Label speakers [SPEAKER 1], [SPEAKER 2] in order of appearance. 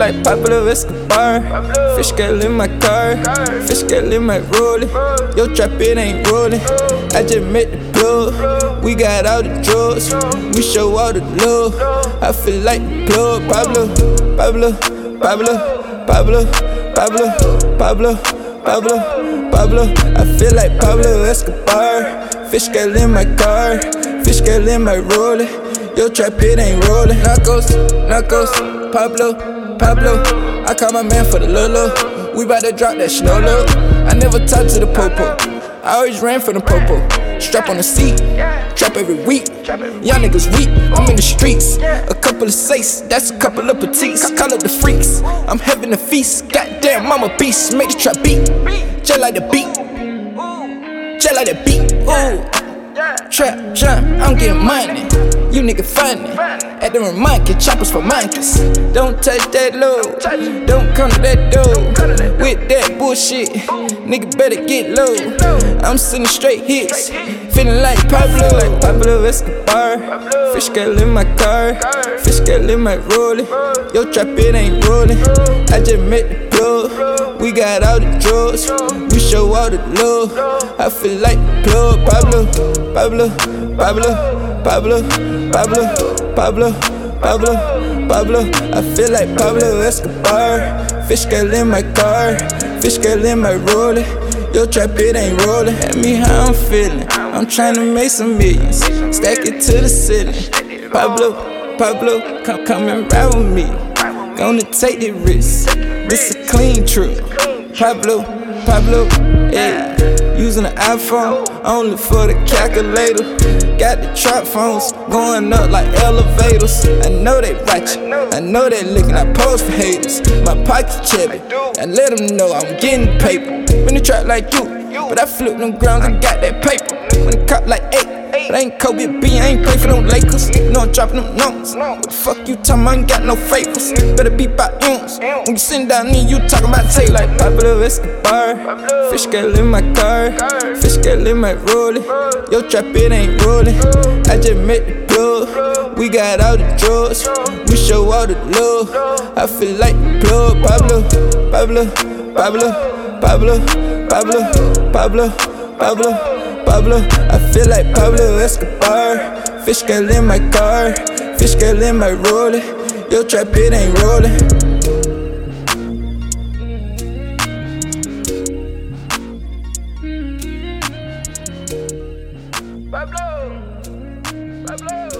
[SPEAKER 1] like Pablo Escobar. Fish scale in my car, fish scale in my rollie. Yo, trap it ain't rolling. I just met the plug. We got all the drugs, we show all the love. I feel like the plug. Pablo, Pablo, Pablo, Pablo, Pablo, Pablo, Pablo, Pablo. I feel like Pablo Escobar. Fish scale in my car, fish scale in my rollie. Yo, trap it ain't rolling. Knuckles, knuckles, Pablo, Pablo. I call my man for the Lolo. We bout to drop that snow low. I never talk to the popo, I always ran for the popo. Strap on the seat, trap every week. Young niggas weak, I'm in the streets. A couple of sace, that's a couple of petites. I call up the freaks, I'm having a feast. Goddamn, I'm a beast, make the trap beat. Just like the beat, just like the beat. Ooh. Trap, jump, I'm getting money. You nigga funny. At the remind, choppers for monkeys. Don't touch that low, don't come to that door with that bullshit. Nigga better get low. I'm sending straight hits, feeling like Pablo Escobar. Fish scale in my car, fish scale in my rollie. Yo, trap it ain't rolling. I just met the plug. We got all the drugs, we show all the love. I feel like the plug. Pablo, Pablo, Pablo, Pablo, Pablo, Pablo, Pablo, Pablo. I feel like Pablo Escobar. Fish scale in my car, fish scale in my rollie. Yo, trap it ain't rolling. At me how I'm feeling, I'm trying to make some millions. Stack it to the ceiling. Pablo, Pablo, come and ride with me. Gonna take the risk, this a clean trip. Pablo, Pablo, yeah. Using an iPhone, only for the calculator. Got the trap phones, going up like elevators. I know they watching, I know they looking, I pose for haters. My pocket's chubby, I let them know I'm getting paper. When they trap like you, but I flip them grounds and got that paper. When they cop like 8, but I ain't Kobe B, I ain't play for them Lakers. No, I'm dropping them numbers. What the fuck you talking about? I ain't got no favors. Better be by ounce. When you sitting down there, you talking about take like Pablo Escobar. Fish scale in my car, fish scale in my rollie. Yo, trap it ain't rolling. I just met the plug. We got all the drugs, we show all the love. I feel like the plug. Pablo, Pablo, Pablo, Pablo, Pablo, Pablo, Pablo, Pablo. I feel like Pablo Escobar. Fish scale in my car, fish scale in my rollie. Yo, trap it ain't rolling. Pablo, Pablo.